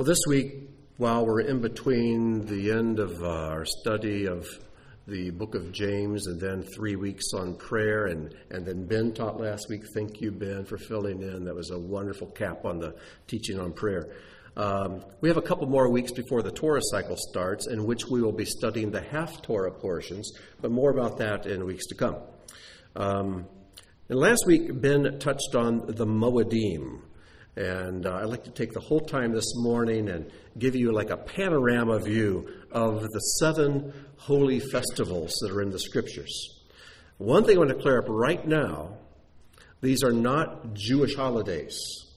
Well, this week, while we're in between the end of our study of the book of James and then 3 weeks on prayer, and then Ben taught last week. Thank you, Ben, for filling in. That was a wonderful cap on the teaching on prayer. We have a couple more weeks before the Torah cycle starts, in which we will be studying the half-Torah portions, but more about that in weeks to come. And last week, Ben touched on the Moedim. And I'd like to take the whole time this morning and give you like a panorama view of the 7 holy festivals that are in the Scriptures. One thing I want to clear up right now, these are not Jewish holidays.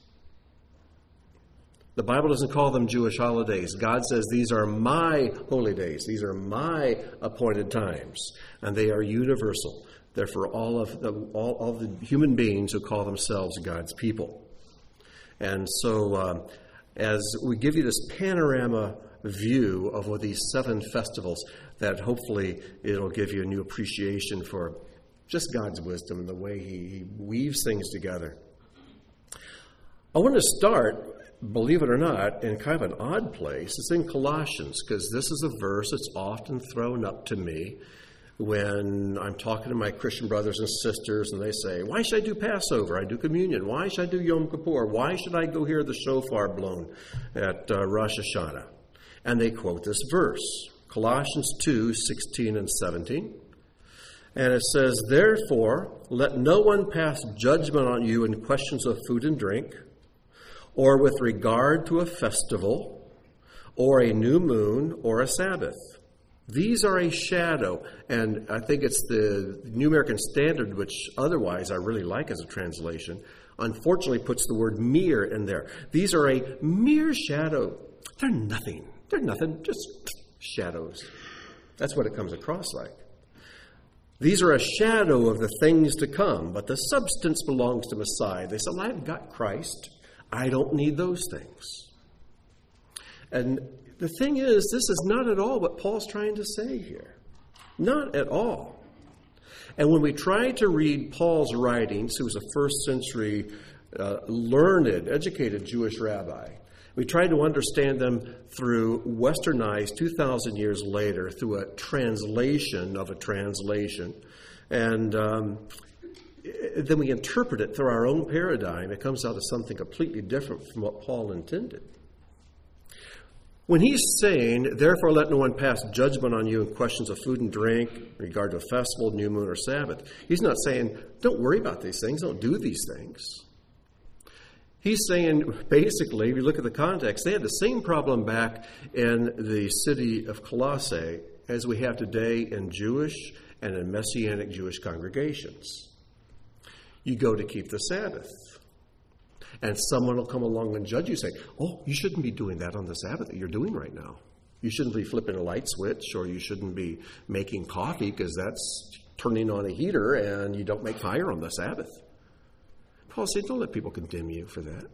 The Bible doesn't call them Jewish holidays. God says these are my holy days. These are my appointed times. And they are universal. They're for all of the human beings who call themselves God's people. And so as we give you this panorama view of what these 7 festivals, that hopefully it'll give you a new appreciation for just God's wisdom and the way He weaves things together. I want to start, believe it or not, in kind of an odd place. It's in Colossians, because this is a verse that's often thrown up to me when I'm talking to my Christian brothers and sisters, and they say, why should I do Passover? I do communion. Why should I do Yom Kippur? Why should I go hear the shofar blown at Rosh Hashanah? And they quote this verse, Colossians 2:16 and 17. And it says, therefore, let no one pass judgment on you in questions of food and drink, or with regard to a festival, or a new moon, or a Sabbath. These are a shadow, and I think it's the New American Standard, which otherwise I really like as a translation, unfortunately puts the word mere in there. These are a mere shadow. They're nothing. They're nothing, just shadows. That's what it comes across like. These are a shadow of the things to come, but the substance belongs to Messiah. They said, well, I've got Christ. I don't need those things. And the thing is, this is not at all what Paul's trying to say here. Not at all. And when we try to read Paul's writings, who was a first century learned, educated Jewish rabbi, we try to understand them through westernized 2,000 years later, through a translation of a translation. And then we interpret it through our own paradigm. It comes out as something completely different from what Paul intended. When he's saying, therefore let no one pass judgment on you in questions of food and drink, in regard to a festival, new moon, or Sabbath, he's not saying, don't worry about these things, don't do these things. He's saying, basically, if you look at the context, they had the same problem back in the city of Colossae as we have today in Jewish and in Messianic Jewish congregations. You go to keep the Sabbath. And someone will come along and judge you, say, oh, you shouldn't be doing that on the Sabbath that you're doing right now. You shouldn't be flipping a light switch, or you shouldn't be making coffee because that's turning on a heater and you don't make fire on the Sabbath. Paul said, don't let people condemn you for that.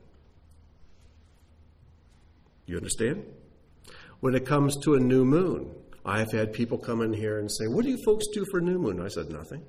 You understand? When it comes to a new moon, I've had people come in here and say, what do you folks do for new moon? I said, nothing.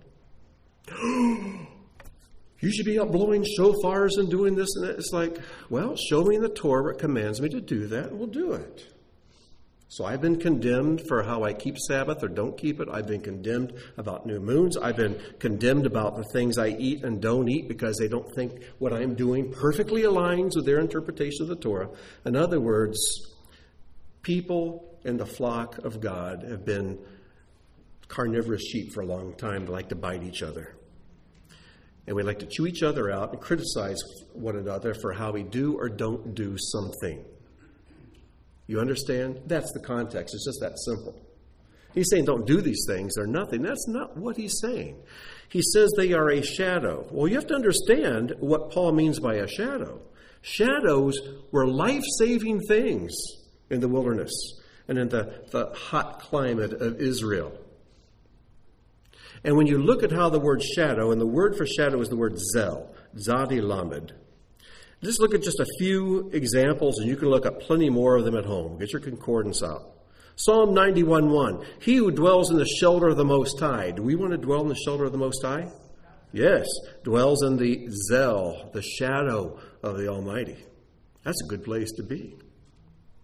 You should be out blowing shofars and doing this and that. It's like, well, show me in the Torah where it commands me to do that, and we'll do it. So I've been condemned for how I keep Sabbath or don't keep it. I've been condemned about new moons. I've been condemned about the things I eat and don't eat because they don't think what I'm doing perfectly aligns with their interpretation of the Torah. In other words, people in the flock of God have been carnivorous sheep for a long time. They like to bite each other. And we like to chew each other out and criticize one another for how we do or don't do something. You understand? That's the context. It's just that simple. He's saying don't do these things. They're nothing. That's not what he's saying. He says they are a shadow. Well, you have to understand what Paul means by a shadow. Shadows were life-saving things in the wilderness and in the hot climate of Israel. And when you look at how the word shadow, and the word for shadow is the word zel, zadi lamed. Just look at just a few examples, and you can look up plenty more of them at home. Get your concordance out. Psalm 91:1. He who dwells in the shelter of the Most High. Do we want to dwell in the shelter of the Most High? Yes. Dwells in the zel, the shadow of the Almighty. That's a good place to be.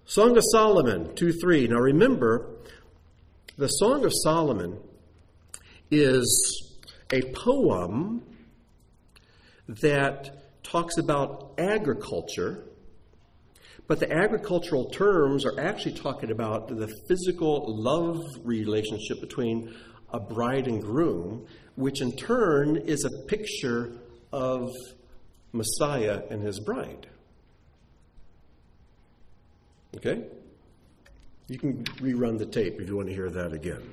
Song of Solomon 2:3. Now remember, the Song of Solomon is a poem that talks about agriculture, but the agricultural terms are actually talking about the physical love relationship between a bride and groom, which in turn is a picture of Messiah and his bride. Okay? You can rerun the tape if you want to hear that again.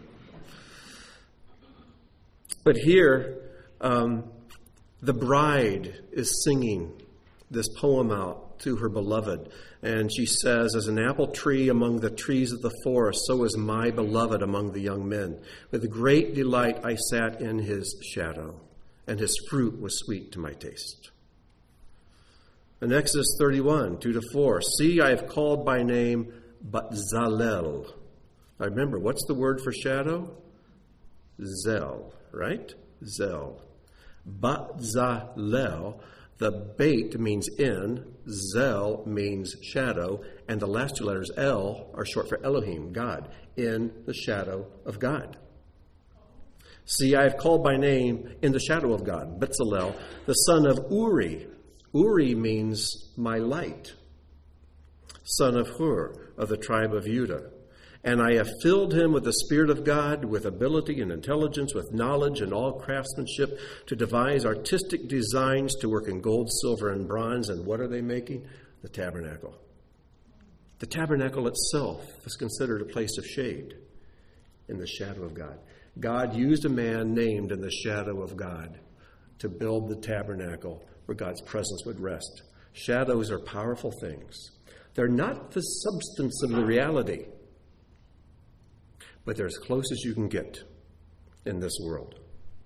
But here, the bride is singing this poem out to her beloved. And she says, as an apple tree among the trees of the forest, so is my beloved among the young men. With great delight I sat in his shadow, and his fruit was sweet to my taste. In Exodus 31, 2-4, see, I have called by name Bezalel. Now remember, what's the word for shadow? Zel, right? Zel. Bezalel. The bait means in, Zel means shadow, and the last two letters El are short for Elohim, God, in the shadow of God. See, I have called by name in the shadow of God, Bezalel, the son of Uri. Uri means my light, son of Hur, of the tribe of Judah. And I have filled him with the Spirit of God, with ability and intelligence, with knowledge and all craftsmanship, to devise artistic designs, to work in gold, silver, and bronze. And what are they making? The tabernacle. The tabernacle itself was considered a place of shade in the shadow of God. God used a man named in the shadow of God to build the tabernacle where God's presence would rest. Shadows are powerful things. They're not the substance of the reality, but they're as close as you can get in this world.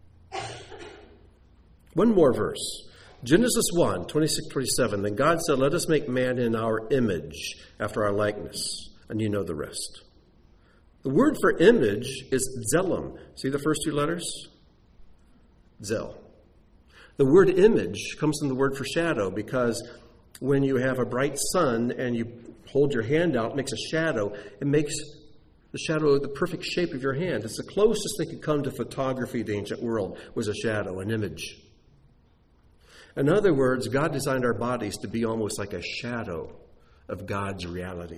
One more verse. Genesis 1, 26-27. Then God said, let us make man in our image, after our likeness. And you know the rest. The word for image is Zelim. See the first two letters? Zel. The word image comes from the word for shadow, because when you have a bright sun and you hold your hand out, it makes a shadow. It makes the shadow the perfect shape of your hand. It's the closest they could come to photography in the ancient world, was a shadow, an image. In other words, God designed our bodies to be almost like a shadow of God's reality.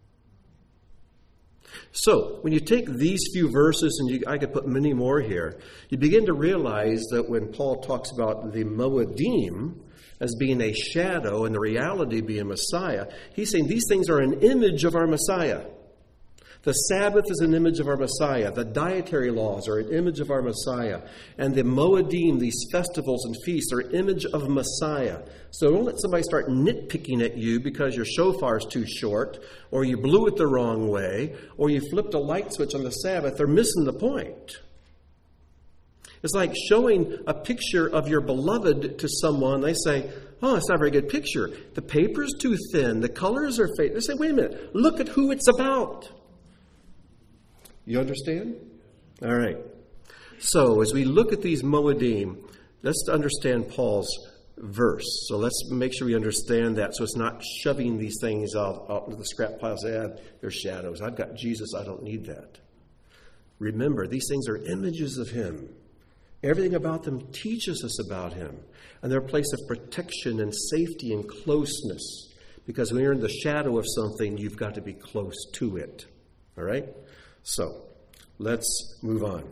So, when you take these few verses, and I could put many more here, you begin to realize that when Paul talks about the Moedim as being a shadow and the reality being Messiah, he's saying these things are an image of our Messiah. The Sabbath is an image of our Messiah. The dietary laws are an image of our Messiah. And the Moedim, these festivals and feasts, are an image of Messiah. So don't let somebody start nitpicking at you because your shofar is too short, or you blew it the wrong way, or you flipped a light switch on the Sabbath. They're missing the point. It's like showing a picture of your beloved to someone. They say, oh, it's not a very good picture. The paper's too thin. The colors are faded. They say, wait a minute. Look at who it's about. You understand? All right. So as we look at these Moedim, let's understand Paul's verse. So let's make sure we understand that, so it's not shoving these things out into the scrap pile and say, they're shadows. I've got Jesus. I don't need that. Remember, these things are images of him. Everything about them teaches us about him. And they're a place of protection and safety and closeness. Because when you're in the shadow of something, you've got to be close to it. All right? So, let's move on.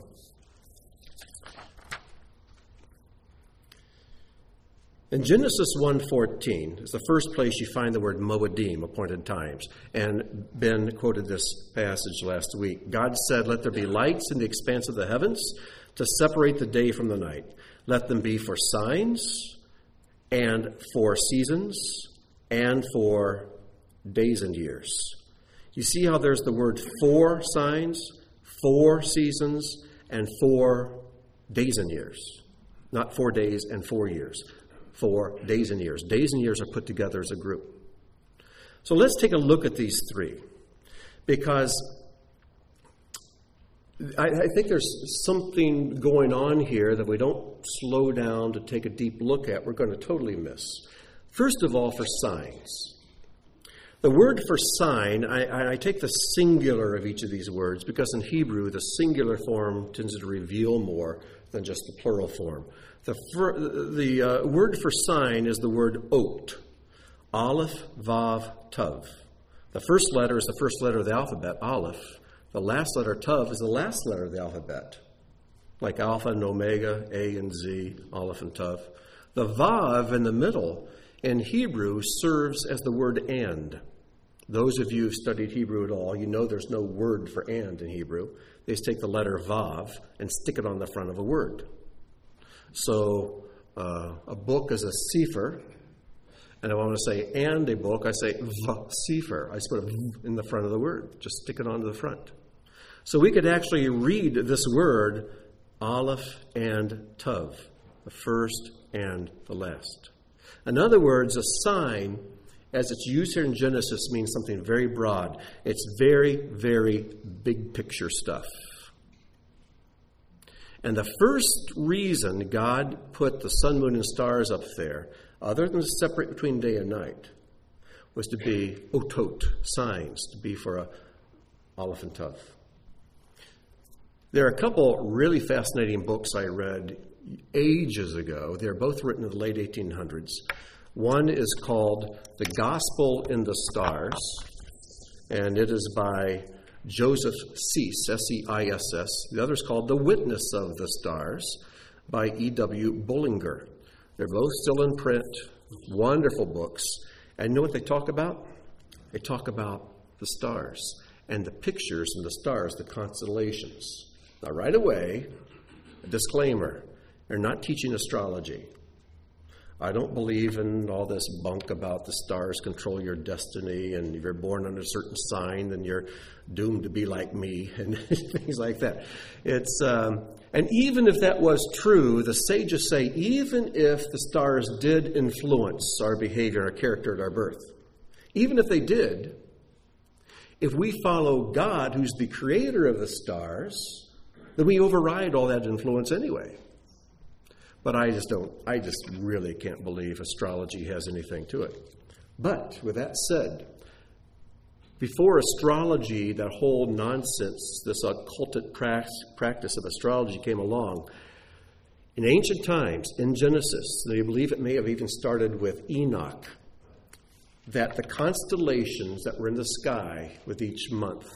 In Genesis 1:14 is the first place you find the word Moedim, appointed times. And Ben quoted this passage last week. God said, let there be lights in the expanse of the heavens to separate the day from the night. Let them be for signs and for seasons and for days and years. You see how there's the word for signs, for seasons, and for days and years. Not 4 days and 4 years. 4 days and years. Days and years are put together as a group. So let's take a look at these three. Because I think there's something going on here that we don't slow down to take a deep look at. We're going to totally miss. First of all, for signs. The word for sign, I take the singular of each of these words because in Hebrew, the singular form tends to reveal more than just the plural form. The word for sign is the word ot, aleph, vav, tav. The first letter is the first letter of the alphabet, aleph. The last letter, tav, is the last letter of the alphabet, like alpha and omega, A and Z, aleph and tav. The vav in the middle in Hebrew serves as the word and. Those of you who've studied Hebrew at all, you know there's no word for and in Hebrew. They just take the letter vav and stick it on the front of a word. So a book is a sefer, and if I want to say and a book, I say sefer. I just put a in the front of the word, just stick it onto the front. So we could actually read this word, aleph and tav, the first and the last. In other words, a sign, as it's used here in Genesis, means something very broad. It's very, very big picture stuff. And the first reason God put the sun, moon, and stars up there, other than to separate between day and night, was to be otot, signs, to be for a aleph and tav. There are a couple really fascinating books I read ages ago. They're both written in the late 1800s. One is called The Gospel in the Stars, and it is by Joseph Seiss, S-E-I-S-S. The other is called The Witness of the Stars by E.W. Bullinger. They're both still in print, wonderful books. And you know what they talk about? They talk about the stars and the pictures in the stars, the constellations. Now, right away, a disclaimer, they're not teaching astrology. I don't believe in all this bunk about the stars control your destiny, and if you're born under a certain sign, then you're doomed to be like me, and things like that. And even if that was true, the sages say, even if the stars did influence our behavior, our character at our birth, even if they did, if we follow God, who's the creator of the stars, then we override all that influence anyway. But I just really can't believe astrology has anything to it. But with that said, before astrology, that whole nonsense, this occulted practice of astrology came along, in ancient times, in Genesis, they believe it may have even started with Enoch, that the constellations that were in the sky with each month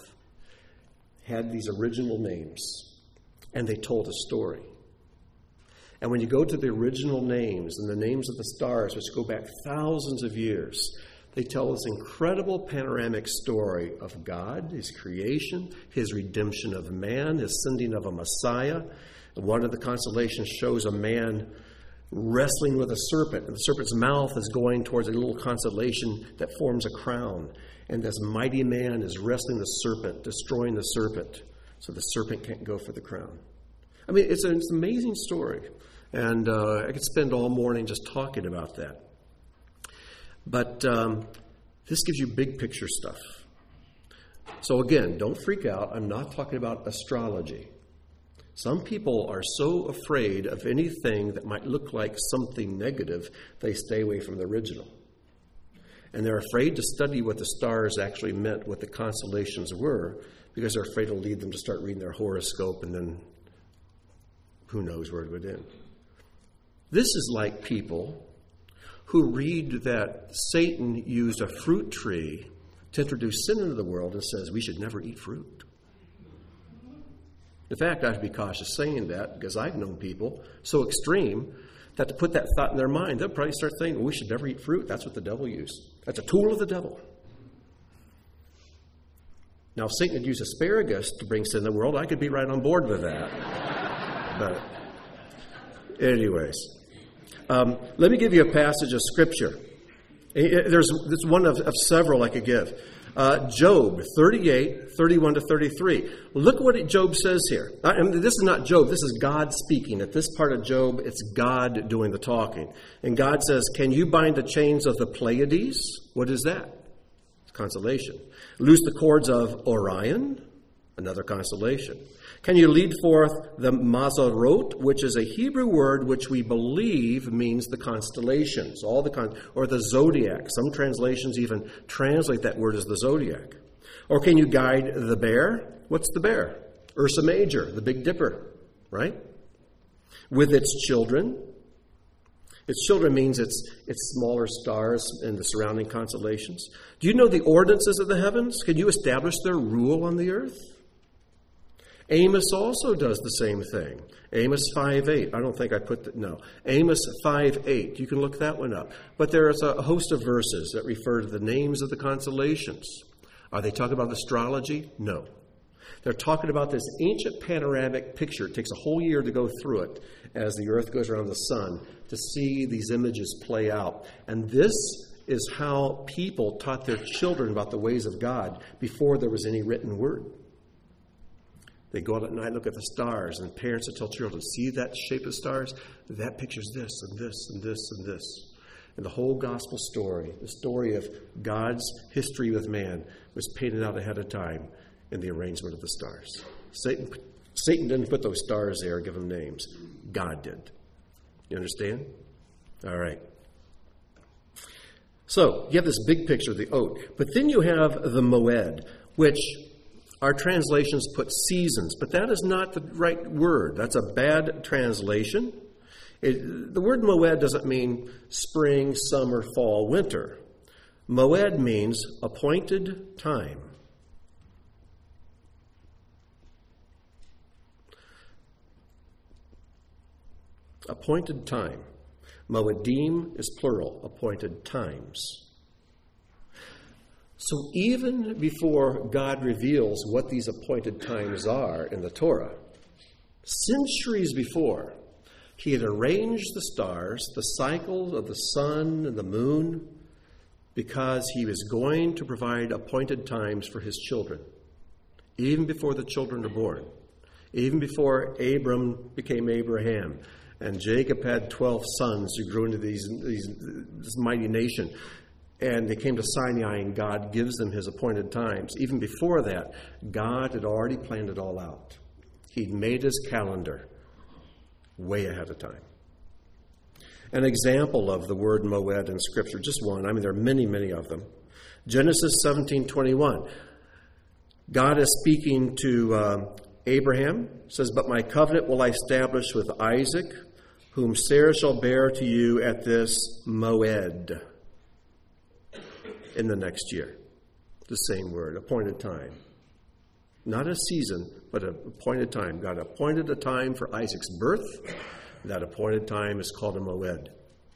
had these original names, and they told a story. And when you go to the original names and the names of the stars, which go back thousands of years, they tell this incredible panoramic story of God, His creation, His redemption of man, His sending of a Messiah. And one of the constellations shows a man wrestling with a serpent, and the serpent's mouth is going towards a little constellation that forms a crown. And this mighty man is wrestling the serpent, destroying the serpent, so the serpent can't go for the crown. I mean, it's an amazing story. And I could spend all morning just talking about that. But this gives you big picture stuff. So again, don't freak out. I'm not talking about astrology. Some people are so afraid of anything that might look like something negative, they stay away from the original. And they're afraid to study what the stars actually meant, what the constellations were, because they're afraid it'll lead them to start reading their horoscope, and then who knows where it would end. This is like people who read that Satan used a fruit tree to introduce sin into the world and says we should never eat fruit. In fact, I have to be cautious saying that because I've known people so extreme that to put that thought in their mind, they'll probably start saying, well, we should never eat fruit. That's what the devil used. That's a tool of the devil. Now, if Satan had used asparagus to bring sin in the world, I could be right on board with that. But anyways, let me give you a passage of Scripture. There's one of several I could give. Job 38, 31 to 33. Look what Job says here. This is not Job. This is God speaking. At this part of Job, it's God doing the talking. And God says, can you bind the chains of the Pleiades? What is that? It's constellation. Loose the cords of Orion. Another constellation. Can you lead forth the Mazarot, which is a Hebrew word which we believe means the constellations, or the zodiac. Some translations even translate that word as the zodiac. Or can you guide the bear? What's the bear? Ursa Major, the Big Dipper, right? With its children. Its children means its smaller stars and the surrounding constellations. Do you know the ordinances of the heavens? Can you establish their rule on the earth? Amos also does the same thing. Amos 5:8. I don't think I put that. No. Amos 5:8. You can look that one up. But there is a host of verses that refer to the names of the constellations. Are they talking about astrology? No. They're talking about this ancient panoramic picture. It takes a whole year to go through it as the earth goes around the sun to see these images play out. And this is how people taught their children about the ways of God before there was any written word. They go out at night, look at the stars, and parents would tell children, see that shape of stars? That pictures this and this and this and this. And the whole gospel story, the story of God's history with man, was painted out ahead of time in the arrangement of the stars. Satan didn't put those stars there and give them names. God did. You understand? All right. So, you have this big picture of the oak. But then you have the moed, which our translations put seasons. But that is not the right word. That's a bad translation. The word moed doesn't mean spring, summer, fall, winter. Moed means appointed time. Appointed time. Moedim is plural, appointed times. So even before God reveals what these appointed times are in the Torah, centuries before, he had arranged the stars, the cycle of the sun and the moon, because he was going to provide appointed times for his children, even before the children are born, even before Abram became Abraham, and Jacob had 12 sons who grew into this mighty nation. And they came to Sinai, and God gives them his appointed times. Even before that, God had already planned it all out. He'd made his calendar way ahead of time. An example of the word moed in Scripture, just one. I mean, there are many, many of them. Genesis 17:21. God is speaking to Abraham. Says, but my covenant will I establish with Isaac, whom Sarah shall bear to you at this moed. In the next year. The same word, appointed time. Not a season, but an appointed time. God appointed a time for Isaac's birth. That appointed time is called a moed.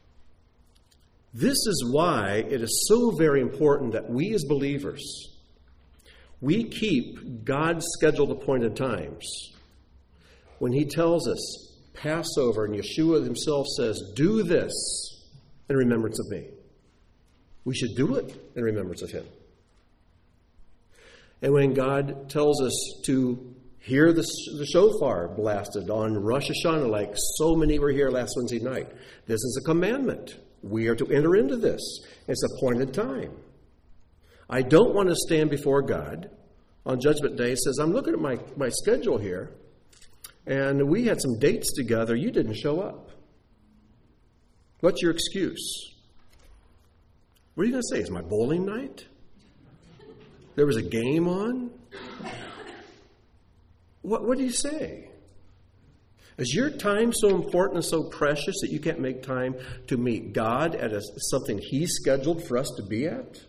This is why it is so very important that we as believers, we keep God's scheduled appointed times. When he tells us, Passover, and Yeshua himself says, do this in remembrance of me. We should do it in remembrance of him. And when God tells us to hear the shofar blasted on Rosh Hashanah, like so many were here last Wednesday night, this is a commandment. We are to enter into this. It's appointed time. I don't want to stand before God on Judgment Day. It says, I'm looking at my schedule here, and we had some dates together. You didn't show up. What's your excuse? What are you going to say? Is my bowling night? There was a game on? What do you say? Is your time so important and so precious that you can't make time to meet God at something He scheduled for us to be at?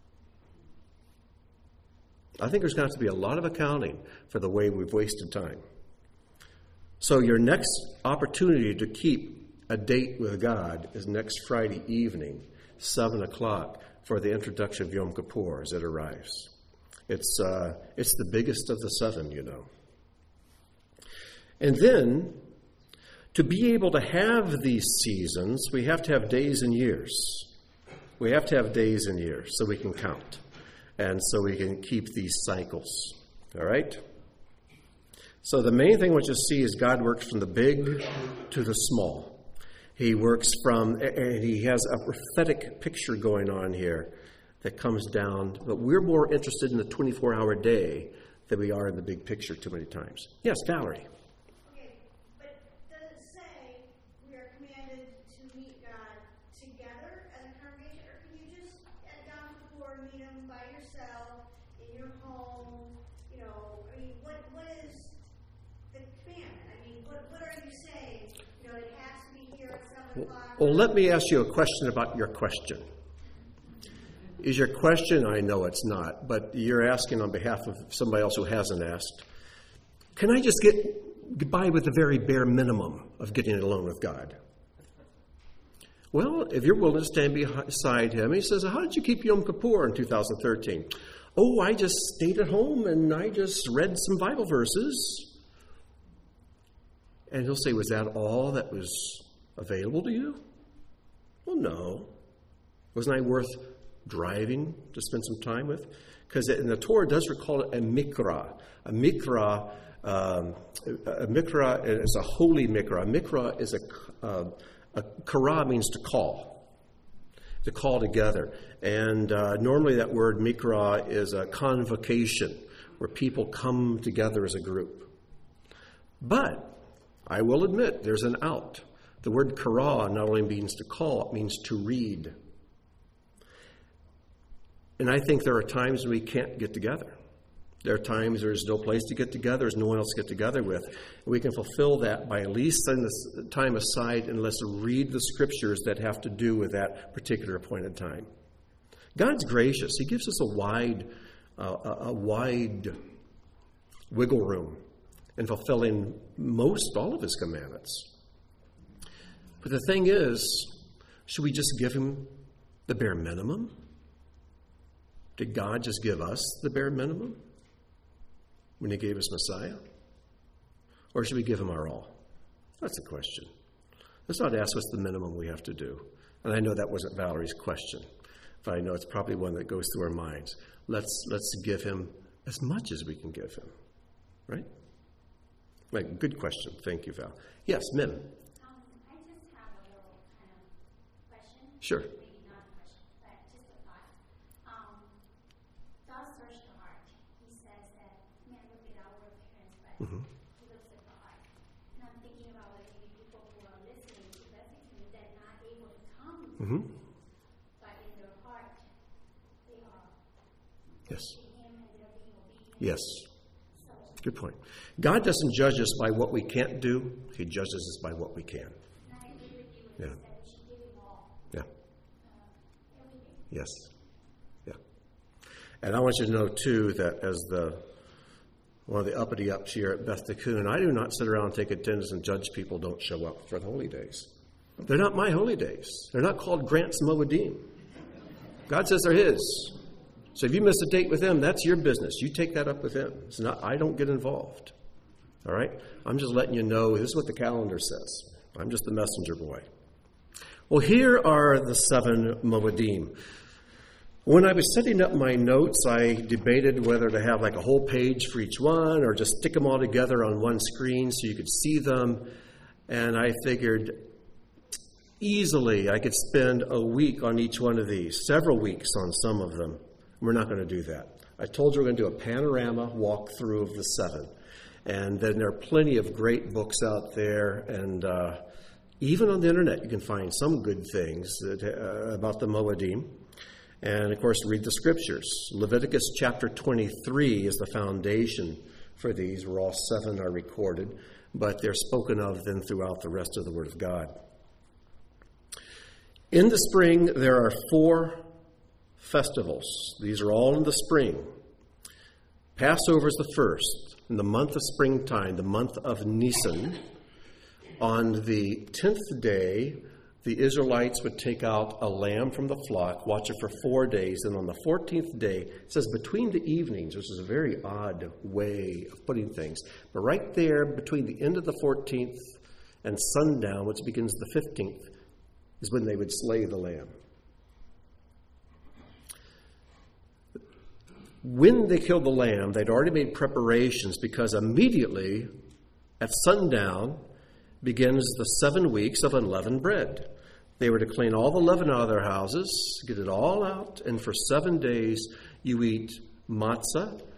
I think there's going to have to be a lot of accounting for the way we've wasted time. So your next opportunity to keep a date with God is next Friday evening, 7 o'clock, for the introduction of Yom Kippur as it arrives. It's the biggest of the 7, you know. And then, to be able to have these seasons, we have to have days and years. We have to have days and years so we can count. And so we can keep these cycles. All right? So the main thing what you see is God works from the big to the small. He works and he has a prophetic picture going on here that comes down. But we're more interested in the 24-hour day than we are in the big picture too many times. Yes, Valerie. Okay, but does it say we are commanded to meet God together as a congregation, or can you just at Yom Kippur meet Him by yourself in your home? You know, I mean, what is the commandment? I mean, what are you saying? You know, it has to be here at 7 o'clock. Well, let me ask you a question about your question. Is your question, I know it's not, but you're asking on behalf of somebody else who hasn't asked, can I just get by with the very bare minimum of getting alone with God? Well, if you're willing to stand beside him, he says, how did you keep Yom Kippur in 2013? Oh, I just stayed at home and I just read some Bible verses. And he'll say, was that all that was available to you? Well, no. Wasn't I worth driving to spend some time with? Because in the Torah, it does recall it a mikra. A mikra is a holy mikra. A mikra is a kara means to call together. And normally that word mikra is a convocation where people come together as a group. But I will admit there's an out. The word kara not only means to call, it means to read. And I think there are times we can't get together. There are times there's no place to get together, there's no one else to get together with. We can fulfill that by at least setting this time aside and let's read the scriptures that have to do with that particular appointed time. God's gracious. He gives us a wide wiggle room in fulfilling all of his commandments. But the thing is, should we just give him the bare minimum? Did God just give us the bare minimum when he gave us Messiah? Or should we give him our all? That's the question. Let's not ask what's the minimum we have to do. And I know that wasn't Valerie's question, but I know it's probably one that goes through our minds. Let's give him as much as we can give him. Right? Right, good question. Thank you, Val. Yes, Min. I just have a little kind of question. Sure. Maybe not a question, but just a thought. God searched the heart. He says that man look at outward appearance, but he looks at the heart. And I'm thinking about like maybe people who are listening to messages that are not able to come to him, but in their heart they are Yes. worshiping him and they're being obedient. Yes. Good point. God doesn't judge us by what we can't do. He judges us by what we can. And I agree with you when you said we should give him all. Yeah. Everything. Yes. Yeah. And I want you to know, too, that as one of the uppity-ups here at Beth Tikkun, I do not sit around and take attendance and judge people don't show up for the holy days. They're not my holy days. They're not called Grant's Moedim. God says they're his. So if you miss a date with him, that's your business. You take that up with him. It's not. I don't get involved. All right? I'm just letting you know this is what the calendar says. I'm just the messenger boy. Well, here are the 7 Moedim. When I was setting up my notes, I debated whether to have like a whole page for each one or just stick them all together on one screen so you could see them. And I figured easily I could spend a week on each one of these, several weeks on some of them. We're not going to do that. I told you we're going to do a panorama walkthrough of the 7. And then there are plenty of great books out there. And even on the internet, you can find some good things about the Moedim. And, of course, read the scriptures. Leviticus chapter 23 is the foundation for these, where all 7 are recorded. But they're spoken of then throughout the rest of the Word of God. In the spring, there are 4 festivals. These are all in the spring. Passover is the first, in the month of springtime, the month of Nisan. On the 10th day, the Israelites would take out a lamb from the flock, watch it for 4 days, and on the 14th day, it says between the evenings, which is a very odd way of putting things, but right there between the end of the 14th and sundown, which begins the 15th, is when they would slay the lamb. When they killed the lamb, they'd already made preparations because immediately at sundown begins the 7 weeks of unleavened bread. They were to clean all the leaven out of their houses, get it all out, and for 7 days you eat matzah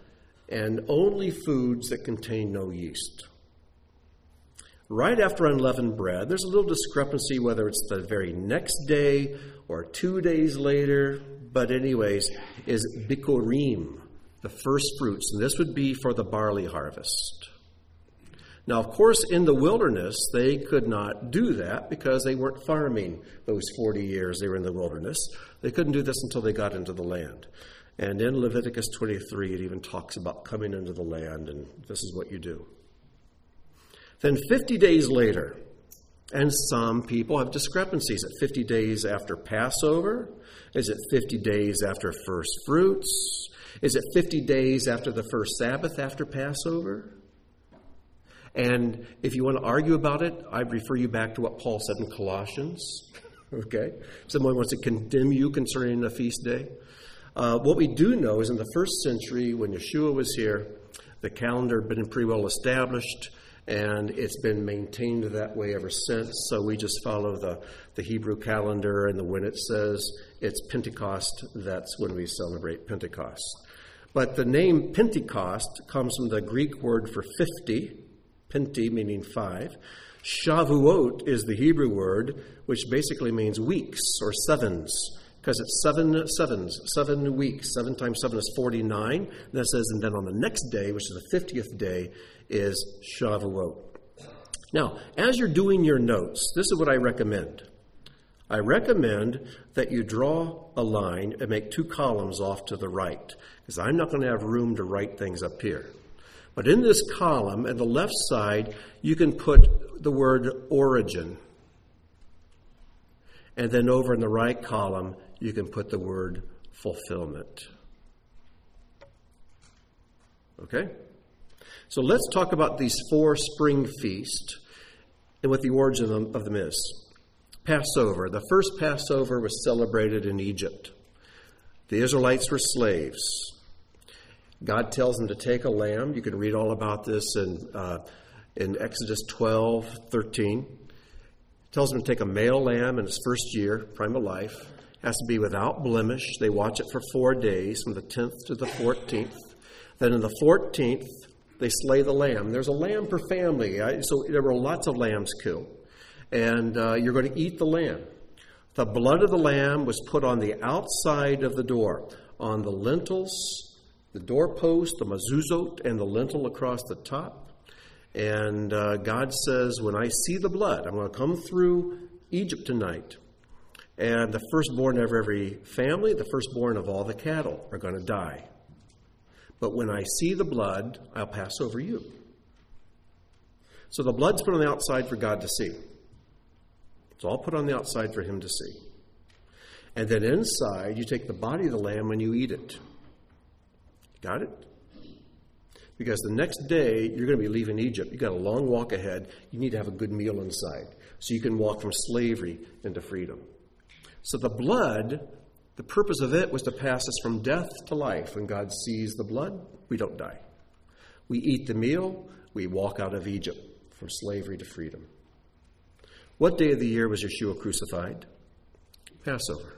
and only foods that contain no yeast. Right after unleavened bread, there's a little discrepancy whether it's the very next day or 2 days later, but anyways, is Bikurim, the first fruits, and this would be for the barley harvest. Now, of course, in the wilderness, they could not do that because they weren't farming those 40 years they were in the wilderness. They couldn't do this until they got into the land. And in Leviticus 23, it even talks about coming into the land, and this is what you do. Then 50 days later, and some people have discrepancies. At 50 days after Passover? Is it 50 days after first fruits? Is it 50 days after the first Sabbath after Passover? And if you want to argue about it, I'd refer you back to what Paul said in Colossians. Okay? Someone wants to condemn you concerning a feast day. What we do know is in the first century, when Yeshua was here, the calendar had been pretty well established, and it's been maintained that way ever since. So we just follow the Hebrew calendar, and when it says it's Pentecost, that's when we celebrate Pentecost. But the name Pentecost comes from the Greek word for 50, Penti meaning 5. Shavuot is the Hebrew word, which basically means weeks or sevens, because it's 7 weeks. 7 times 7 is 49. And that says, and then on the next day, which is the 50th day, is Shavuot. Now, as you're doing your notes, this is what I recommend. I recommend that you draw a line and make 2 columns off to the right, because I'm not going to have room to write things up here. But in this column, at the left side, you can put the word origin. And then over in the right column, you can put the word fulfillment. Okay? So let's talk about these 4 spring feasts and what the origin of them is. Passover. The first Passover was celebrated in Egypt. The Israelites were slaves. God tells them to take a lamb. You can read all about this in Exodus 12:13. Tells them to take a male lamb in its first year, prime of life. It has to be without blemish. They watch it for 4 days, from the 10th to the 14th. Then in the 14th, they slay the lamb. There's a lamb per family, so there were lots of lambs killed. And you're going to eat the lamb. The blood of the lamb was put on the outside of the door, on the lintels, the doorpost, the mezuzot, and the lintel across the top. And God says, when I see the blood, I'm going to come through Egypt tonight. And the firstborn of every family, the firstborn of all the cattle are going to die. But when I see the blood, I'll pass over you. So the blood's put on the outside for God to see. It's all put on the outside for him to see. And then inside, you take the body of the lamb and you eat it. Got it? Because the next day, you're going to be leaving Egypt. You've got a long walk ahead. You need to have a good meal inside so you can walk from slavery into freedom. So the blood, the purpose of it was to pass us from death to life. When God sees the blood, we don't die. We eat the meal, we walk out of Egypt from slavery to freedom. What day of the year was Yeshua crucified? Passover.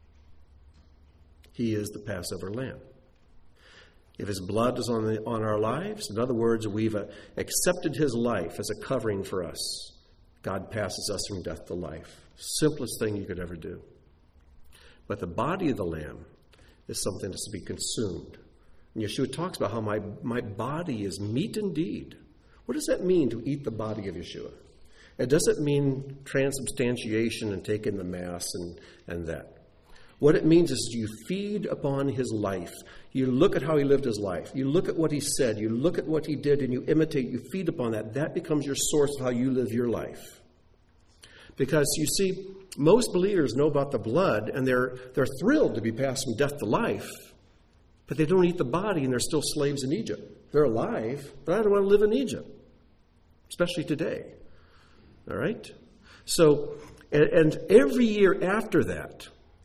He is the Passover lamb. If his blood is on our lives, in other words, we've accepted his life as a covering for us. God passes us from death to life. Simplest thing you could ever do. But the body of the lamb is something that's to be consumed. And Yeshua talks about how my body is meat indeed. What does that mean, to eat the body of Yeshua? It doesn't mean transubstantiation and taking the Mass and that. What it means is you feed upon his life. You look at how he lived his life. You look at what he said. You look at what he did, and you imitate. You feed upon that. That becomes your source of how you live your life. Because, you see, most believers know about the blood, and they're thrilled to be passed from death to life, but they don't eat the body, and they're still slaves in Egypt. They're alive, but I don't want to live in Egypt, especially today. All right? So, and every year after that,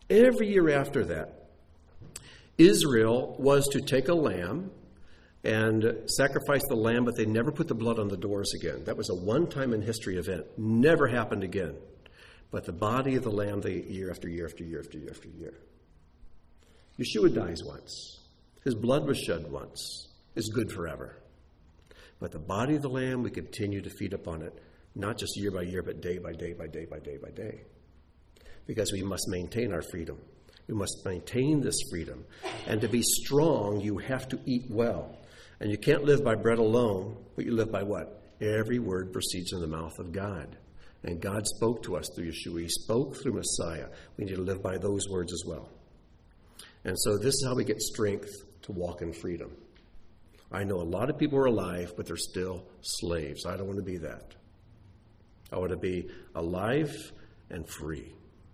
Israel was to take a lamb and sacrifice the lamb, but they never put the blood on the doors again. That was a one-time in history event. Never happened again. But the body of the lamb, they ate year after year after year after year after year. Yeshua dies once. His blood was shed once. is good forever. But the body of the Lamb, we continue to feed upon it, not just year by year, but day by day by day by day by day. Because we must maintain our freedom. We must maintain this freedom. And to be strong, you have to eat well. And you can't live by bread alone, but you live by what? Every word proceeds from the mouth of God. And God spoke to us through Yeshua. He spoke through Messiah. We need to live by those words as well. And so this is how we get strength to walk in freedom. I know a lot of people are alive, but they're still slaves. I don't want to be that. I want to be alive and free.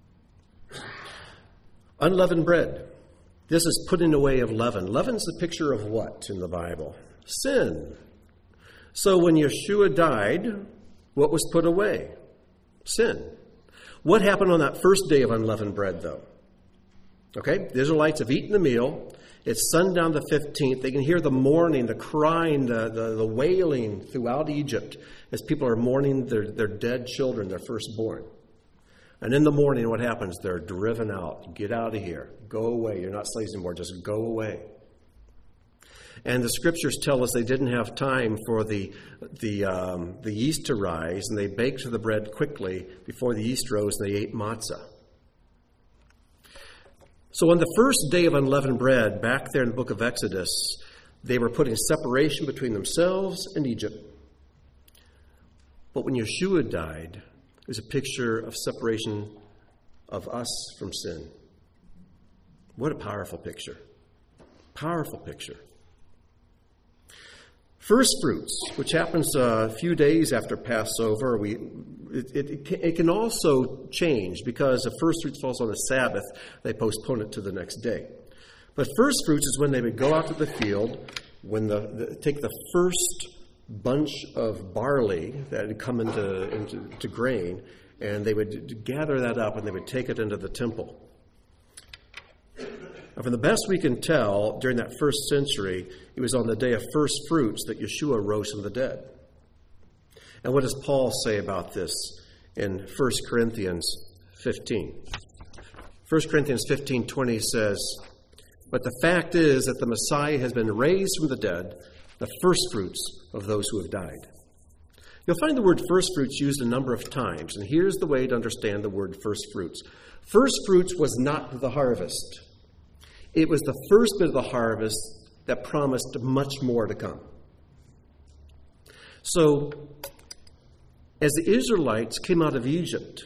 Unleavened bread. This is putting away of leaven. Leaven's the picture of what in the Bible? Sin. So when Yeshua died, what was put away? Sin. What happened on that first day of unleavened bread, though? Okay, the Israelites have eaten the meal. It's sundown the 15th. They can hear the mourning, the crying, the wailing throughout Egypt as people are mourning their dead children, their firstborn. And in the morning, what happens? They're driven out. Get out of here. Go away. You're not slaves anymore. Just go away. And the scriptures tell us they didn't have time for the yeast to rise, and they baked the bread quickly before the yeast rose, and they ate matzah. So on the first day of unleavened bread, back there in the book of Exodus, they were putting separation between themselves and Egypt. But when Yeshua died, it was a picture of separation of us from sin. What a powerful picture. Powerful picture. First fruits, which happens a few days after Passover, it can also change because if first fruits falls on a Sabbath, they postpone it to the next day. But first fruits is when they would go out to the field, when take the first bunch of barley that had come into grain, and they would gather that up and they would take it into the temple. And from the best we can tell, during that first century, it was on the day of first fruits that Yeshua rose from the dead. And what does Paul say about this in 1 Corinthians 15? 1 Corinthians 15:20 says, "But the fact is that the Messiah has been raised from the dead, the first fruits of those who have died." You'll find the word first fruits used a number of times, and here's the way to understand the word first fruits. First fruits was not the harvest. It was the first bit of the harvest that promised much more to come. So, as the Israelites came out of Egypt,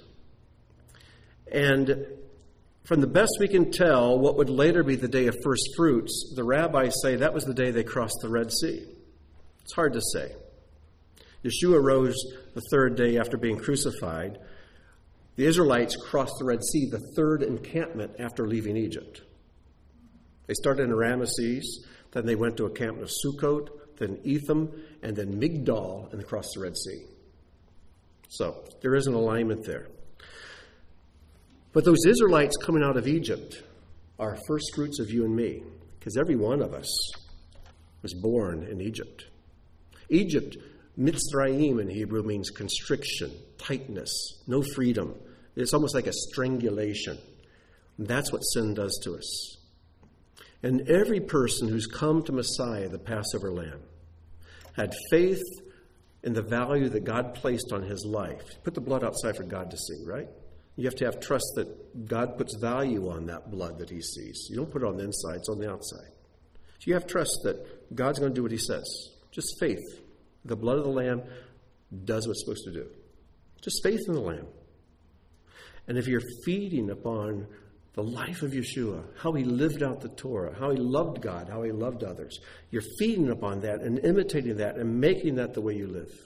and from the best we can tell, what would later be the day of first fruits, the rabbis say that was the day they crossed the Red Sea. It's hard to say. Yeshua rose the third day after being crucified. The Israelites crossed the Red Sea, the third encampment after leaving Egypt. They started in Ramesses, then they went to a camp of Sukkot, then Etham, and then Migdal, and across the Red Sea. So there is an alignment there. But those Israelites coming out of Egypt are first fruits of you and me, because every one of us was born in Egypt. Egypt, Mitzrayim in Hebrew, means constriction, tightness, no freedom. It's almost like a strangulation. And that's what sin does to us. And every person who's come to Messiah, the Passover Lamb, had faith in the value that God placed on his life. Put the blood outside for God to see, right? You have to have trust that God puts value on that blood that he sees. You don't put it on the inside, it's on the outside. So you have trust that God's going to do what he says. Just faith. The blood of the Lamb does what it's supposed to do. Just faith in the Lamb. And if you're feeding upon the life of Yeshua, how he lived out the Torah, how he loved God, how he loved others, you're feeding upon that and imitating that and making that the way you live.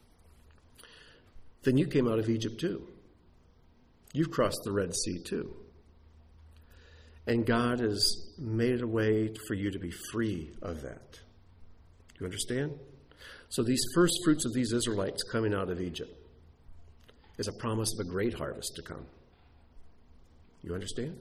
Then you came out of Egypt too. You've crossed the Red Sea too. And God has made a way for you to be free of that. You understand? So these first fruits of these Israelites coming out of Egypt is a promise of a great harvest to come. You understand?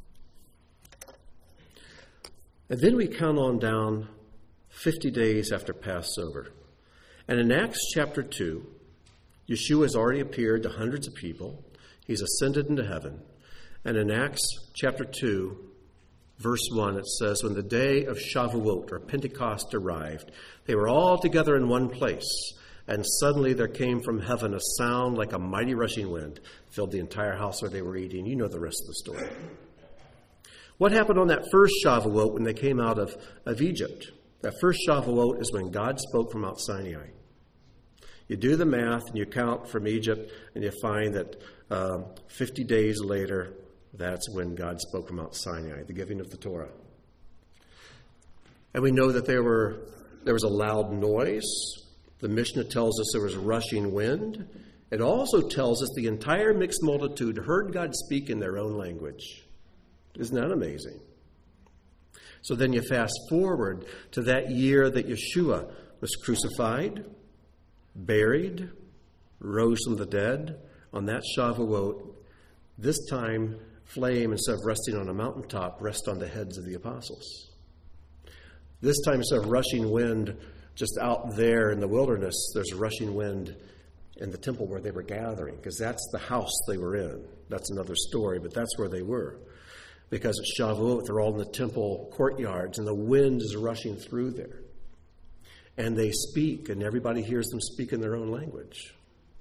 And then we count on down 50 days after Passover. And in Acts chapter 2, Yeshua has already appeared to hundreds of people. He's ascended into heaven. And in Acts chapter 2, verse 1, it says, when the day of Shavuot, or Pentecost, arrived, they were all together in one place, and suddenly there came from heaven a sound like a mighty rushing wind, filled the entire house where they were eating. You know the rest of the story. What happened on that first Shavuot when they came out of Egypt? That first Shavuot is when God spoke from Mount Sinai. You do the math and you count from Egypt, and you find that 50 days later, that's when God spoke from Mount Sinai, the giving of the Torah. And we know that there was a loud noise. The Mishnah tells us there was a rushing wind. It also tells us the entire mixed multitude heard God speak in their own language. Isn't that amazing? So then you fast forward to that year that Yeshua was crucified, buried, rose from the dead. On that Shavuot, this time flame, instead of resting on a mountaintop, rests on the heads of the apostles. This time, instead of rushing wind just out there in the wilderness, there's a rushing wind in the temple where they were gathering, because that's the house they were in. That's another story, but that's where they were. Because at Shavuot, they're all in the temple courtyards, and the wind is rushing through there. And they speak, and everybody hears them speak in their own language.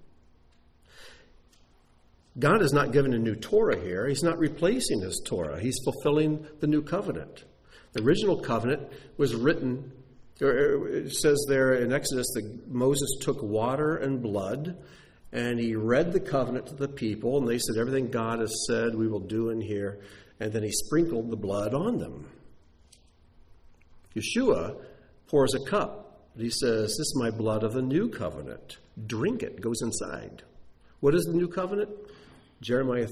God is not giving a new Torah here. He's not replacing his Torah. He's fulfilling the new covenant. The original covenant was written, it says there in Exodus that Moses took water and blood, and he read the covenant to the people, and they said, everything God has said we will do in here. And then he sprinkled the blood on them. Yeshua pours a cup. He says, this is my blood of the new covenant. Drink it. Goes inside. What is the new covenant? Jeremiah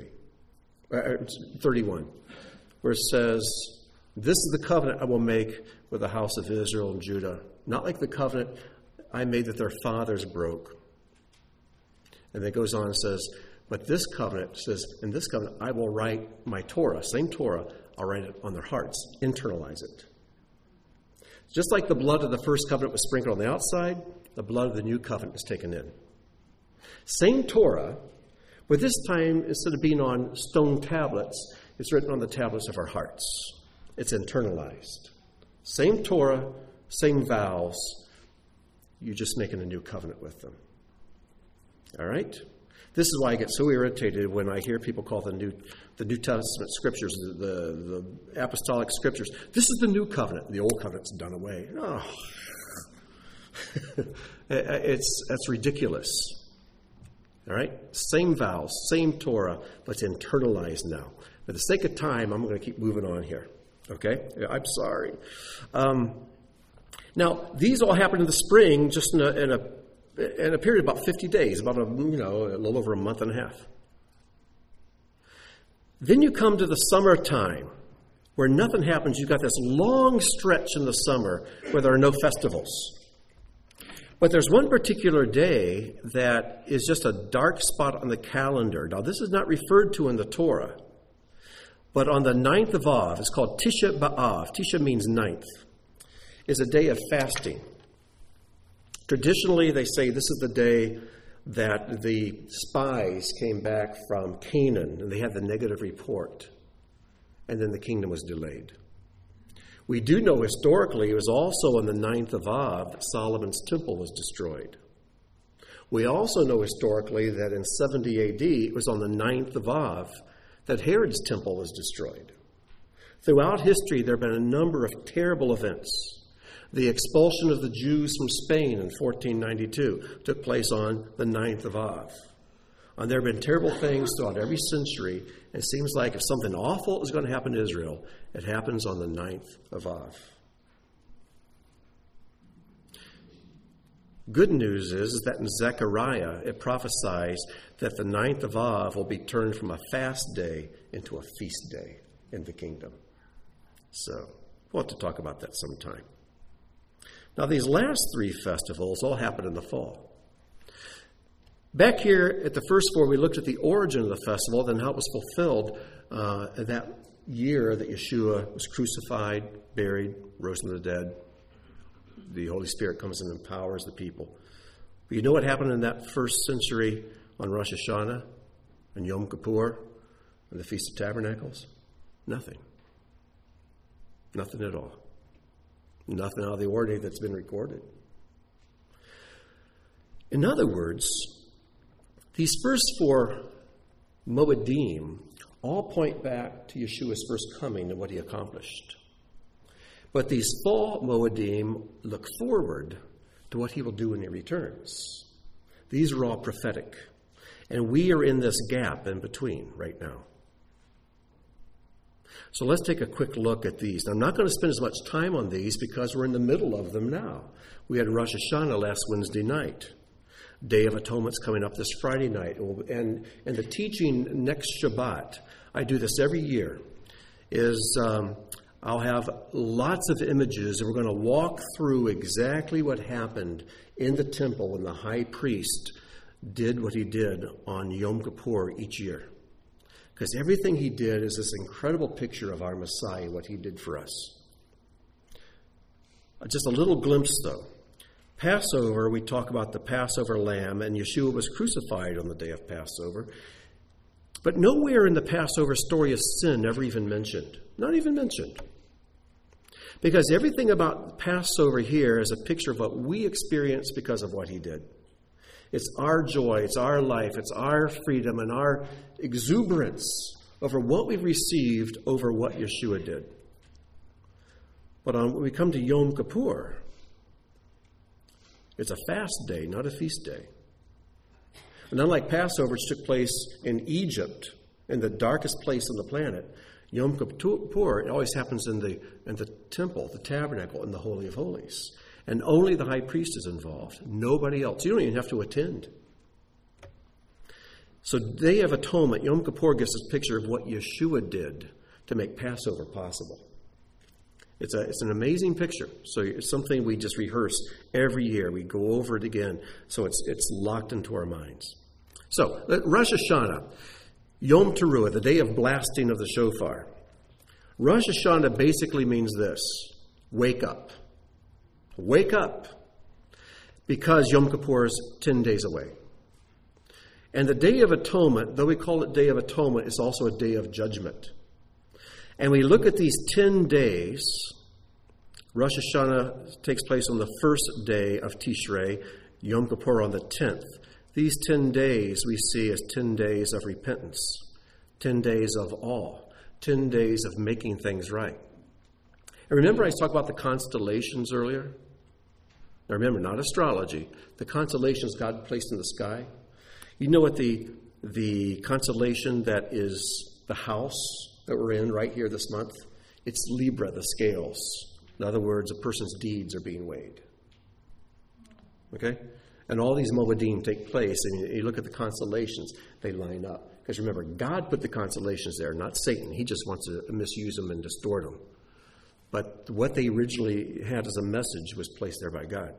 31, where it says, this is the covenant I will make with the house of Israel and Judah, not like the covenant I made that their fathers broke. And then it goes on and says, but this covenant says, in this covenant I will write my Torah, same Torah, I'll write it on their hearts, internalize it. Just like the blood of the first covenant was sprinkled on the outside, the blood of the new covenant is taken in. Same Torah, but this time, instead of being on stone tablets, it's written on the tablets of our hearts. It's internalized. Same Torah, same vows. You're just making a new covenant with them. All right? This is why I get so irritated when I hear people call the New Testament scriptures, the apostolic scriptures. This is the new covenant. The old covenant's done away. Oh. That's ridiculous. All right? Same vows, same Torah, but it's internalized now. For the sake of time, I'm going to keep moving on here. Okay? I'm sorry. Now, these all happened in the spring, just in a period of about 50 days, about a little over a month and a half. Then you come to the summertime, where nothing happens. You've got this long stretch in the summer where there are no festivals. But there's one particular day that is just a dark spot on the calendar. Now, this is not referred to in the Torah, but on the 9th of Av, it's called Tisha B'Av. Tisha means 9th, is a day of fasting. Traditionally, they say this is the day that the spies came back from Canaan, and they had the negative report, and then the kingdom was delayed. We do know historically it was also on the 9th of Av that Solomon's temple was destroyed. We also know historically that in 70 AD, it was on the 9th of Av that Herod's temple was destroyed. Throughout history, there have been a number of terrible events. The expulsion of the Jews from Spain in 1492 took place on the 9th of Av. And there have been terrible things throughout every century. It seems like if something awful is going to happen to Israel, it happens on the 9th of Av. Good news is that in Zechariah, it prophesies that the 9th of Av will be turned from a fast day into a feast day in the kingdom. So we'll have to talk about that sometime. Now, these last three festivals all happen in the fall. Back here at the first four, we looked at the origin of the festival, then how it was fulfilled that year that Yeshua was crucified, buried, rose from the dead. The Holy Spirit comes and empowers the people. But you know what happened in that first century on Rosh Hashanah and Yom Kippur and the Feast of Tabernacles? Nothing. Nothing at all. Nothing out of the ordinary that's been recorded. In other words, these first 4 Moedim all point back to Yeshua's first coming and what he accomplished. But these 4 Moedim look forward to what he will do when he returns. These are all prophetic. And we are in this gap in between right now. So let's take a quick look at these. Now, I'm not going to spend as much time on these because we're in the middle of them now. We had Rosh Hashanah last Wednesday night. Day of Atonement's coming up this Friday night. And the teaching next Shabbat, I do this every year, is I'll have lots of images, and we're going to walk through exactly what happened in the temple when the high priest did what he did on Yom Kippur each year. Because everything he did is this incredible picture of our Messiah, what he did for us. Just a little glimpse, though. Passover, we talk about the Passover lamb, and Yeshua was crucified on the day of Passover. But nowhere in the Passover story is sin ever even mentioned. Not even mentioned. Because everything about Passover here is a picture of what we experience because of what he did. It's our joy, it's our life, it's our freedom, and our exuberance over what we've received over what Yeshua did. But when we come to Yom Kippur, it's a fast day, not a feast day. And unlike Passover, which took place in Egypt, in the darkest place on the planet, Yom Kippur, it always happens in the temple, the tabernacle, in the Holy of Holies. And only the high priest is involved. Nobody else. You don't even have to attend. So Day of Atonement, Yom Kippur gives us a picture of what Yeshua did to make Passover possible. It's an amazing picture. So it's something we just rehearse every year. We go over it again. So it's locked into our minds. So Rosh Hashanah, Yom Teruah, the day of blasting of the shofar. Rosh Hashanah basically means this: wake up. Wake up, because Yom Kippur is 10 days away. And the Day of Atonement, though we call it Day of Atonement, is also a day of judgment. And we look at these 10 days. Rosh Hashanah takes place on the first day of Tishrei, Yom Kippur on the 10th. These 10 days we see as 10 days of repentance, 10 days of awe, 10 days of making things right. And remember I talked about the constellations earlier? Now remember, not astrology. The constellations God placed in the sky. You know what the constellation that is the house that we're in right here this month? It's Libra, the scales. In other words, a person's deeds are being weighed. Okay? And all these Moedim take place, and you look at the constellations, they line up. Because remember, God put the constellations there, not Satan. He just wants to misuse them and distort them. But what they originally had as a message was placed there by God.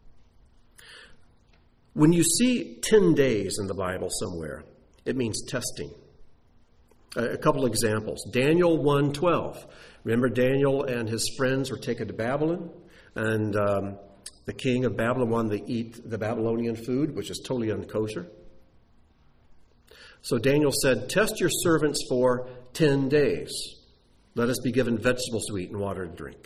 When you see 10 days in the Bible somewhere, it means testing. A couple examples. Daniel 1:12. Remember, Daniel and his friends were taken to Babylon, and the king of Babylon wanted to eat the Babylonian food, which is totally unkosher. So Daniel said, "Test your servants for 10 days. Let us be given vegetables to eat and water to drink."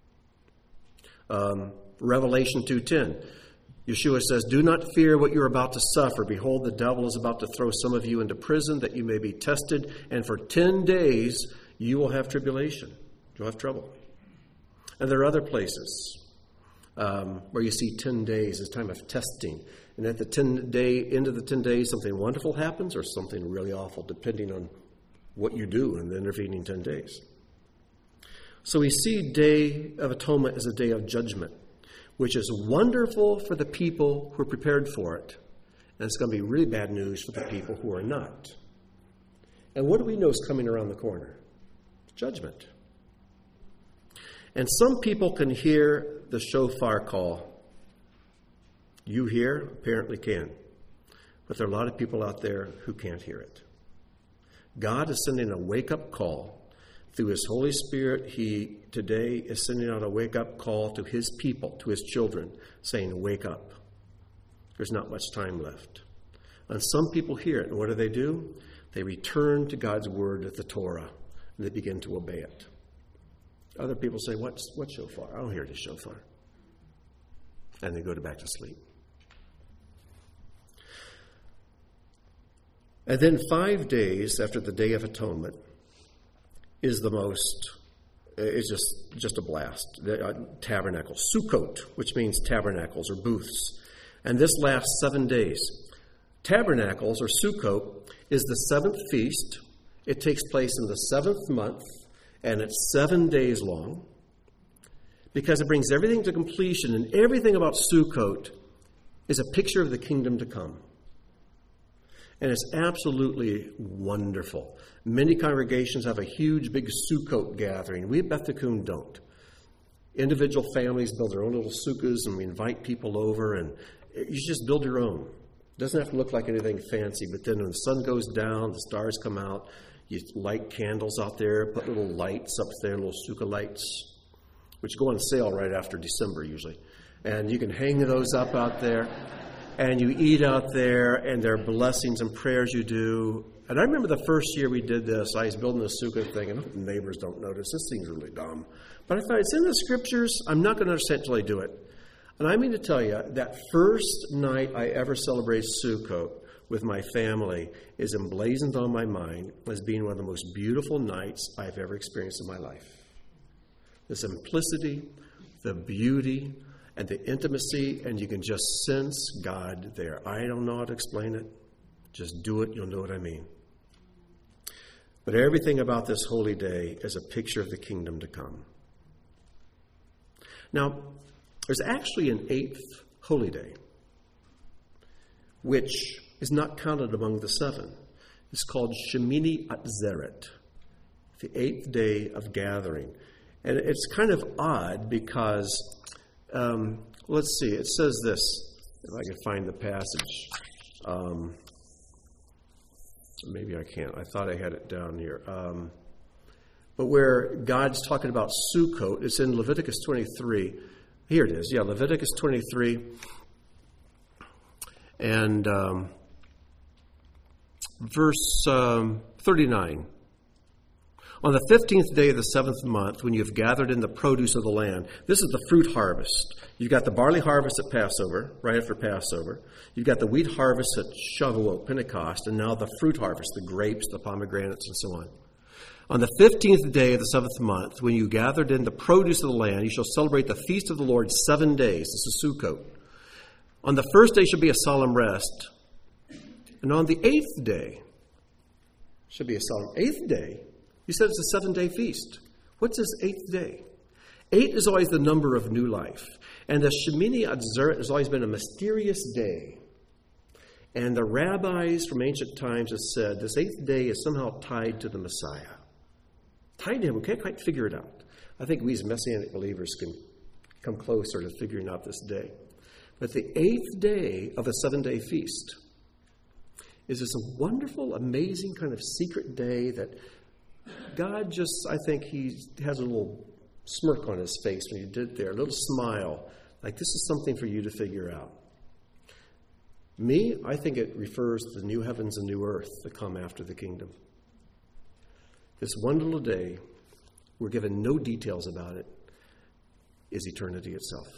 Revelation 2:10. Yeshua says, "Do not fear what you're about to suffer. Behold, the devil is about to throw some of you into prison that you may be tested. And for 10 days you will have tribulation." You'll have trouble. And there are other places where you see 10 days as time of testing. And at the end of the 10 days, something wonderful happens or something really awful, depending on what you do in the intervening 10 days. So we see Day of Atonement as a day of judgment, which is wonderful for the people who are prepared for it. And it's going to be really bad news for the people who are not. And what do we know is coming around the corner? Judgment. And some people can hear the shofar call. You here apparently can. But there are a lot of people out there who can't hear it. God is sending a wake-up call. Through his Holy Spirit, he today is sending out a wake-up call to his people, to his children, saying, wake up. There's not much time left. And some people hear it, and what do? They return to God's word, the Torah, and they begin to obey it. Other people say, what shofar? I don't hear the shofar. And they go back to sleep. And then 5 days after the Day of Atonement is it's just a blast. The tabernacle, Sukkot, which means tabernacles or booths. And this lasts 7 days. Tabernacles or Sukkot is the seventh feast. It takes place in the 7th month, and it's 7 days long, because it brings everything to completion, and everything about Sukkot is a picture of the kingdom to come. And it's absolutely wonderful. Many congregations have a huge, big Sukkot gathering. We at Beth Tikkun don't. Individual families build their own little sukkahs, and we invite people over, and you just build your own. It doesn't have to look like anything fancy, but then when the sun goes down, the stars come out, you light candles out there, put little lights up there, little sukkah lights, which go on sale right after December usually. And you can hang those up out there. And you eat out there, and there are blessings and prayers you do. And I remember the first year we did this, I was building the sukkah thing, and I hope the neighbors don't notice. This thing's really dumb. But I thought, it's in the scriptures. I'm not going to understand until I do it. And I mean to tell you, that first night I ever celebrated Sukkot with my family is emblazoned on my mind as being one of the most beautiful nights I've ever experienced in my life. The simplicity, the beauty, and the intimacy, and you can just sense God there. I don't know how to explain it. Just do it, you'll know what I mean. But everything about this holy day is a picture of the kingdom to come. Now, there's actually an 8th holy day, which is not counted among the 7. It's called Shemini Atzeret, the 8th day of gathering. And it's kind of odd because let's see, it says this, if I can find the passage. Maybe I can't. I thought I had it down here. But where God's talking about Sukkot, it's in Leviticus 23. Here it is. Yeah, Leviticus 23. And verse 39. On the 15th day of the 7th month, when you have gathered in the produce of the land, this is the fruit harvest. You've got the barley harvest at Passover, right after Passover. You've got the wheat harvest at Shavuot, Pentecost, and now the fruit harvest, the grapes, the pomegranates, and so on. On the 15th day of the 7th month, when you gathered in the produce of the land, you shall celebrate the feast of the Lord 7 days. This is Sukkot. On the first day shall be a solemn rest. And on the 8th day should be a solemn 8th day. You said it's a 7-day feast. What's this 8th day? 8 is always the number of new life. And the Shemini Atzeret has always been a mysterious day. And the rabbis from ancient times have said this 8th day is somehow tied to the Messiah. Tied to him. We can't quite figure it out. I think we as Messianic believers can come closer to figuring out this day. But the 8th day of a 7-day feast is this wonderful, amazing kind of secret day that God just, I think he has a little smirk on his face when he did there, a little smile, like this is something for you to figure out. Me, I think it refers to the new heavens and new earth that come after the kingdom. This one little day, we're given no details about it, is eternity itself.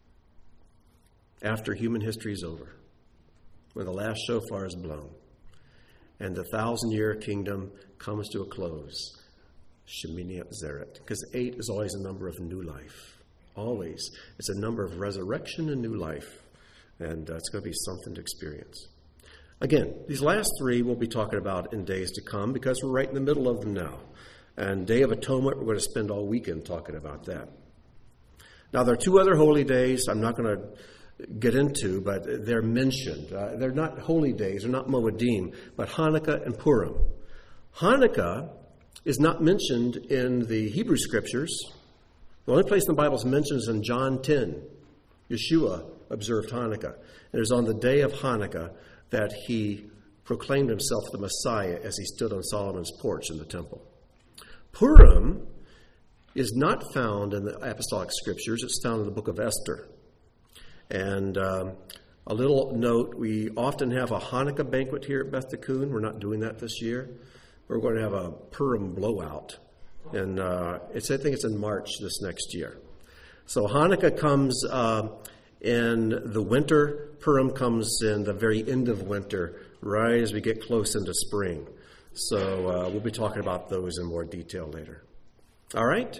After human history is over, when the last shofar is blown, and the 1,000-year kingdom comes to a close, Shemini Atzeret. Because 8 is always a number of new life. Always. It's a number of resurrection and new life. And it's going to be something to experience. Again, these last 3 we'll be talking about in days to come because we're right in the middle of them now. And Day of Atonement, we're going to spend all weekend talking about that. Now, there are 2 other holy days I'm not going to get into, but they're mentioned. They're not holy days, they're not Moedim, but Hanukkah and Purim. Hanukkah is not mentioned in the Hebrew Scriptures. The only place in the Bible is mentioned is in John 10. Yeshua observed Hanukkah. And it was on the day of Hanukkah that he proclaimed himself the Messiah as he stood on Solomon's porch in the temple. Purim is not found in the Apostolic Scriptures. It's found in the book of Esther. And a little note, we often have a Hanukkah banquet here at Beth Tikkun. We're not doing that this year. We're going to have a Purim blowout And I think it's in March this next year. So Hanukkah comes in the winter. Purim comes in the very end of winter, right as we get close into spring. So we'll be talking about those in more detail later. All right?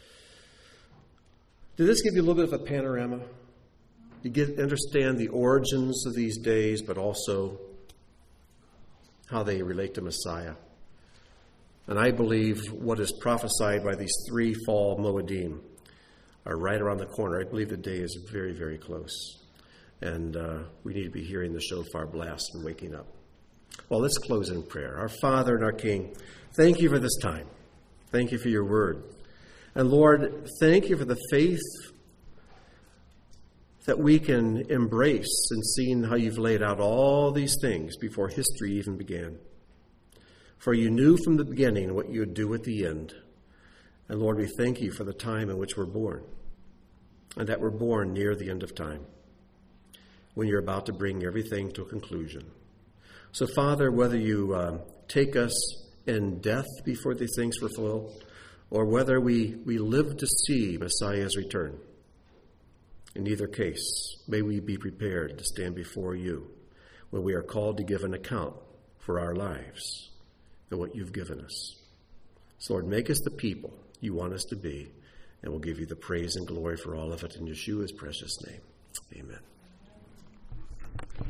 Did this give you a little bit of a panorama? You understand the origins of these days, but also how they relate to Messiah. And I believe what is prophesied by these 3 fall Moedim are right around the corner. I believe the day is very, very close. And we need to be hearing the shofar blast and waking up. Well, let's close in prayer. Our Father and our King, thank you for this time. Thank you for your word. And Lord, thank you for the faith that we can embrace in seeing how you've laid out all these things before history even began. For you knew from the beginning what you would do at the end. And Lord, we thank you for the time in which we're born, and that we're born near the end of time, when you're about to bring everything to a conclusion. So, Father, whether you take us in death before these things fulfill, or whether we live to see Messiah's return, in either case, may we be prepared to stand before you when we are called to give an account for our lives and what you've given us. So, Lord, make us the people you want us to be, and we'll give you the praise and glory for all of it in Yeshua's precious name. Amen.